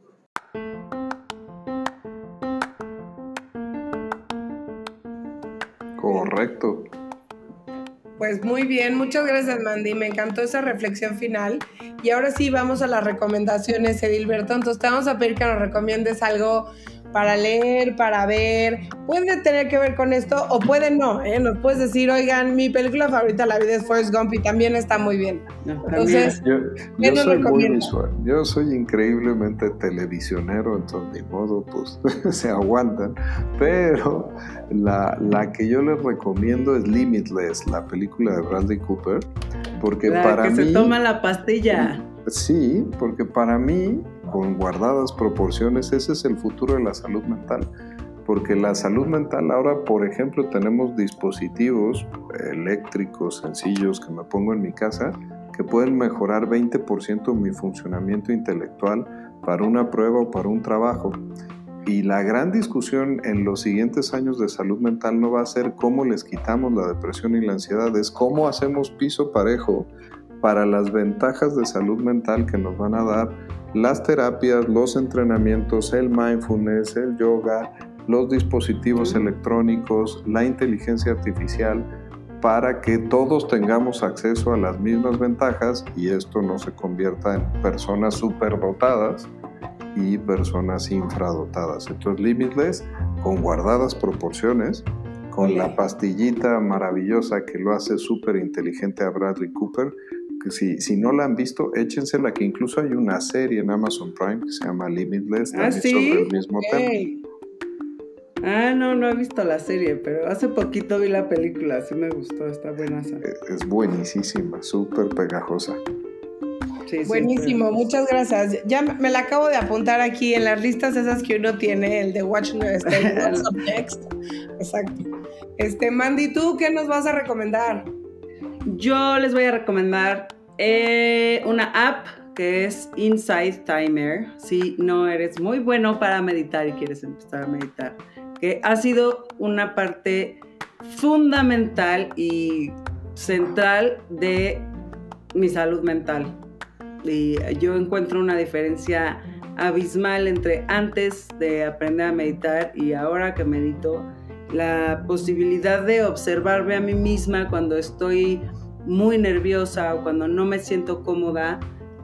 Correcto. Pues muy bien, muchas gracias, Mandy, me encantó esa reflexión final. Y ahora sí vamos a las recomendaciones, Edilberto. Entonces te vamos a pedir que nos recomiendes algo para leer, para ver. Puede tener que ver con esto o puede no, ¿eh? Nos puedes decir, oigan, mi película favorita de la vida es Forrest Gump y también está muy bien. Entonces, yo, yo soy muy visual, yo soy increíblemente televisionero, entonces ni modo, pues se aguantan. Pero la, la que yo les recomiendo es Limitless, la película de Bradley Cooper, porque la para que mí... se toma la pastilla. Sí, porque para mí, con guardadas proporciones, ese es el futuro de la salud mental. Porque la salud mental ahora, por ejemplo, tenemos dispositivos eléctricos sencillos que me pongo en mi casa que pueden mejorar veinte por ciento mi funcionamiento intelectual para una prueba o para un trabajo. Y la gran discusión en los siguientes años de salud mental no va a ser cómo les quitamos la depresión y la ansiedad, es cómo hacemos piso parejo para las ventajas de salud mental que nos van a dar las terapias, los entrenamientos, el mindfulness, el yoga, los dispositivos electrónicos, la inteligencia artificial, para que todos tengamos acceso a las mismas ventajas y esto no se convierta en personas superdotadas y personas infradotadas. Entonces, Limitless, con guardadas proporciones, con Oye. la pastillita maravillosa que lo hace súper inteligente a Bradley Cooper, que si, si no la han visto, échensela, que incluso hay una serie en Amazon Prime que se llama Limitless, ¿Ah, sí? sobre el mismo okay. tema. Ah, no, no he visto la serie, pero hace poquito vi la película, sí me gustó, está buena. Es, es buenísima, súper pegajosa. Sí, sí, buenísimo, pero... muchas gracias. Ya me la acabo de apuntar aquí en las listas esas que uno tiene, el de Watch este, What's Up Next. Exacto. Este, Mandy, ¿tú qué nos vas a recomendar? Yo les voy a recomendar eh, una app que es Insight Timer. Si no eres muy bueno para meditar y quieres empezar a meditar, que ha sido una parte fundamental y central de mi salud mental. Y yo encuentro una diferencia abismal entre antes de aprender a meditar y ahora que medito. La posibilidad de observarme a mí misma cuando estoy muy nerviosa o cuando no me siento cómoda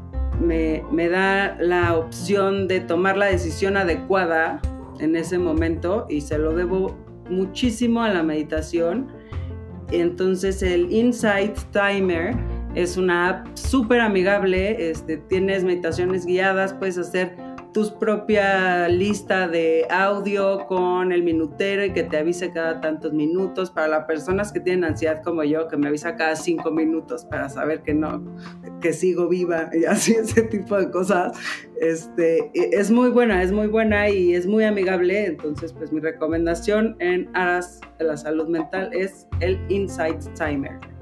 me, me da la opción de tomar la decisión adecuada en ese momento y se lo debo muchísimo a la meditación. Entonces el Insight Timer es una app súper amigable, este, tienes meditaciones guiadas, puedes hacer tu propia lista de audio con el minutero y que te avise cada tantos minutos. Para las personas que tienen ansiedad como yo, que me avisa cada cinco minutos para saber que no, que sigo viva y así, ese tipo de cosas. Este, es muy buena, es muy buena y es muy amigable. Entonces, pues mi recomendación en aras de la salud mental es el Insight Timer.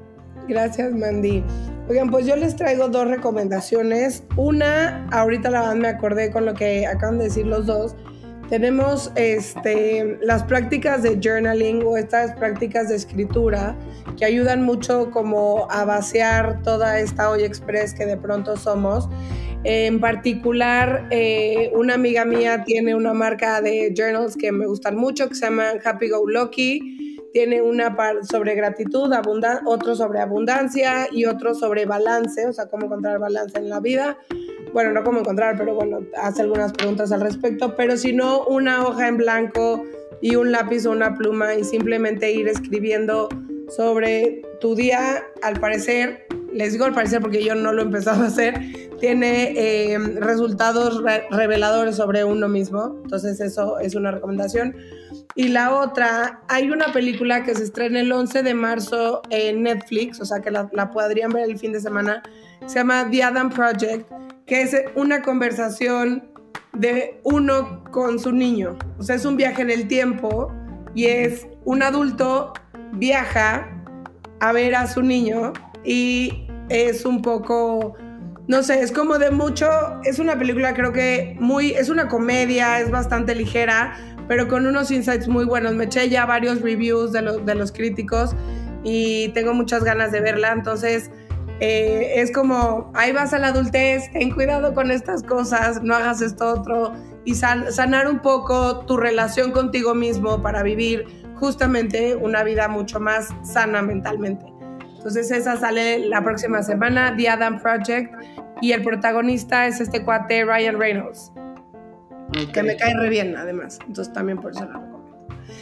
Gracias, Mandy. Oigan, pues yo les traigo dos recomendaciones. Una, ahorita la verdad me acordé con lo que acaban de decir los dos. Tenemos este, las prácticas de journaling o estas prácticas de escritura que ayudan mucho como a vaciar toda esta olla express que de pronto somos. En particular, eh, una amiga mía tiene una marca de journals que me gustan mucho que se llaman Happy Go Lucky. Tiene una sobre gratitud, abundan- otro sobre abundancia y otro sobre balance, o sea, cómo encontrar balance en la vida. Bueno, no cómo encontrar, pero bueno, hace algunas preguntas al respecto. Pero si no, una hoja en blanco y un lápiz o una pluma y simplemente ir escribiendo sobre tu día, al parecer, les digo al parecer porque yo no lo he empezado a hacer, tiene eh, resultados re- reveladores sobre uno mismo. Entonces eso es una recomendación. Y la otra, hay una película que se estrena el once de marzo en Netflix, o sea que la, la podrían ver el fin de semana, se llama The Adam Project, que es una conversación de uno con su niño. O sea, es un viaje en el tiempo y es un adulto viaja a ver a su niño y es un poco, no sé, es como de mucho, es una película creo que muy, es una comedia, es bastante ligera, pero con unos insights muy buenos. Me eché ya varios reviews de, lo, de los críticos y tengo muchas ganas de verla, entonces eh, es como, ahí vas a la adultez, ten cuidado con estas cosas, no hagas esto otro, y san, sanar un poco tu relación contigo mismo para vivir justamente una vida mucho más sana mentalmente. Entonces esa sale la próxima semana, The Adam Project, y el protagonista es este cuate Ryan Reynolds. Okay. Que me cae re bien, además. Entonces también por eso la recomiendo.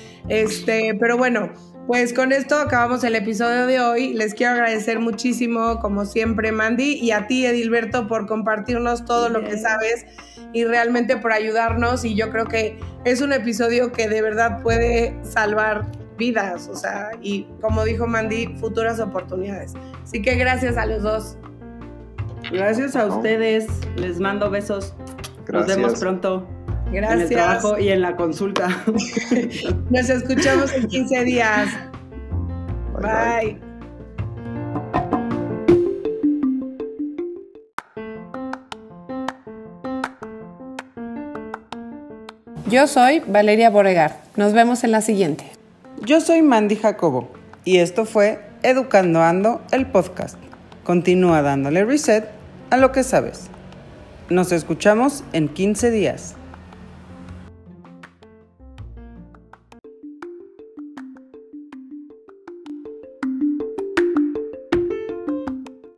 Este, pero bueno, pues con esto acabamos el episodio de hoy. Les quiero agradecer muchísimo, como siempre, Mandy, y a ti, Edilberto, por compartirnos todo lo que sabes y realmente por ayudarnos. Y yo creo que es un episodio que de verdad puede salvar vidas, o sea, y como dijo Mandy, futuras oportunidades. Así que gracias a los dos. Gracias a ustedes. Les mando besos. Gracias. Nos vemos pronto. Gracias. En el trabajo y en la consulta. Nos escuchamos en quince días. Bye. Bye. Yo soy Valeria Borregar. Nos vemos en la siguiente. Yo soy Mandy Jacobo y esto fue Educando Ando, el podcast. Continúa dándole reset a lo que sabes. Nos escuchamos en quince días.